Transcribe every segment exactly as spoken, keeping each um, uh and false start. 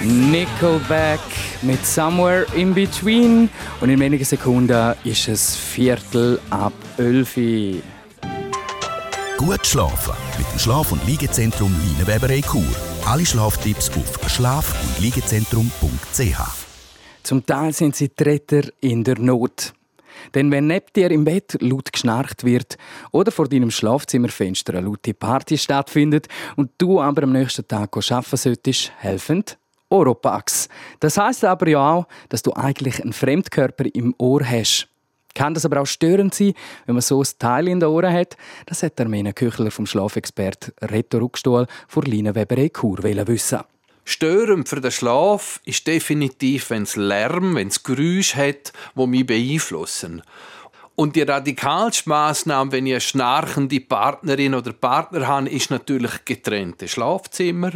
Nickelback mit Somewhere in Between. Und in wenigen Sekunden ist es Viertel ab elf. Gut schlafen mit dem Schlaf- und Liegezentrum Lienweberei Chur. Alle Schlaftipps auf schlaf- und liegezentrum punkt c h. Zum Teil sind sie die Retter in der Not. Denn wenn neben dir im Bett laut geschnarcht wird oder vor deinem Schlafzimmerfenster eine laute Party stattfindet und du aber am nächsten Tag arbeiten solltest, helfend Oropax. Das heisst aber ja auch, dass du eigentlich einen Fremdkörper im Ohr hast. Kann das aber auch störend sein, wenn man so ein Teil in den Ohren hat? Das hat Armena Küchler vom Schlafexpert Reto Ruckstuhl von Lienweberei Chur wissen. Störend für den Schlaf ist definitiv, wenn es Lärm, wenn es Geräusche hat, die mich beeinflussen. Und die radikalste Massnahme, wenn ich eine schnarchende Partnerin oder Partner habe, ist natürlich getrennte Schlafzimmer.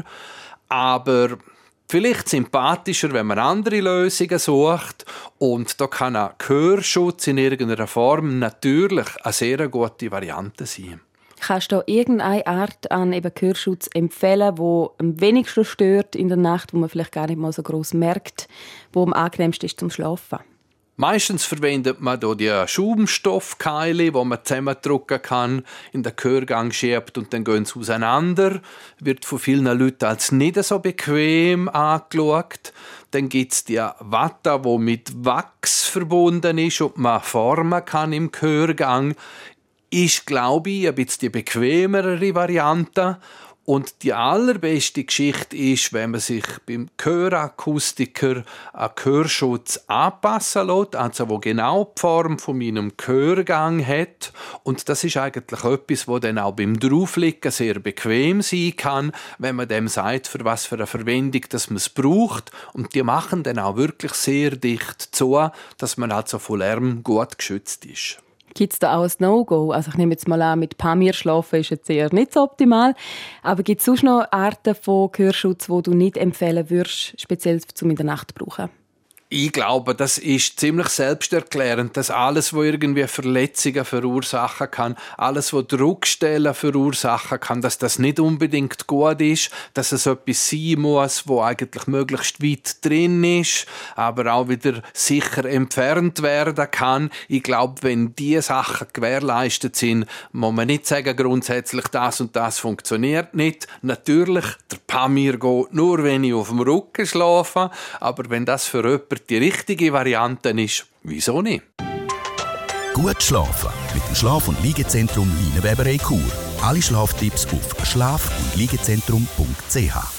Aber vielleicht sympathischer, wenn man andere Lösungen sucht. Und da kann ein Gehörschutz in irgendeiner Form natürlich eine sehr gute Variante sein. Kannst du irgendeine Art an eben Gehörschutz empfehlen, wo am wenigsten stört in der Nacht, wo man vielleicht gar nicht mal so gross merkt, wo am angenehmsten ist zum Schlafen? Meistens verwendet man hier die Schaumstoffkeile, die man zusammendrücken kann, in den Gehörgang schiebt und dann gehen sie auseinander. Wird von vielen Leuten als nicht so bequem angeschaut. Dann gibt es die Watte, die mit Wachs verbunden ist und man formen kann im Gehörgang. Ist, glaube ich, ein bisschen die bequemere Variante. Und die allerbeste Geschichte ist, wenn man sich beim Gehörakustiker einen Gehörschutz anpassen lässt, also der genau die Form von meinem Gehörgang hat. Und das ist eigentlich etwas, das dann auch beim Draufliegen sehr bequem sein kann, wenn man dem sagt, für was für eine Verwendung dass man es braucht. Und die machen dann auch wirklich sehr dicht zu, dass man also von Lärm gut geschützt ist. Gibt es da auch ein No-Go? Also ich nehme jetzt mal an, mit Pamir schlafen ist jetzt eher nicht so optimal. Aber gibt es sonst noch Arten von Gehörschutz, die du nicht empfehlen würdest, speziell zum in der Nacht zu brauchen? Ich glaube, das ist ziemlich selbsterklärend, dass alles, was irgendwie Verletzungen verursachen kann, alles, was Druckstellen verursachen kann, dass das nicht unbedingt gut ist, dass es etwas sein muss, wo eigentlich möglichst weit drin ist, aber auch wieder sicher entfernt werden kann. Ich glaube, wenn diese Sachen gewährleistet sind, muss man nicht sagen, grundsätzlich das und das funktioniert nicht. Natürlich, der Pamir geht nur, wenn ich auf dem Rücken schlafe, aber wenn das für jemanden die richtige Variante ist, wieso nicht? Gut schlafen mit dem Schlaf- und Liegezentrum Lienweberei Chur. Alle Schlaftipps auf schlaf- und liegezentrum punkt c h.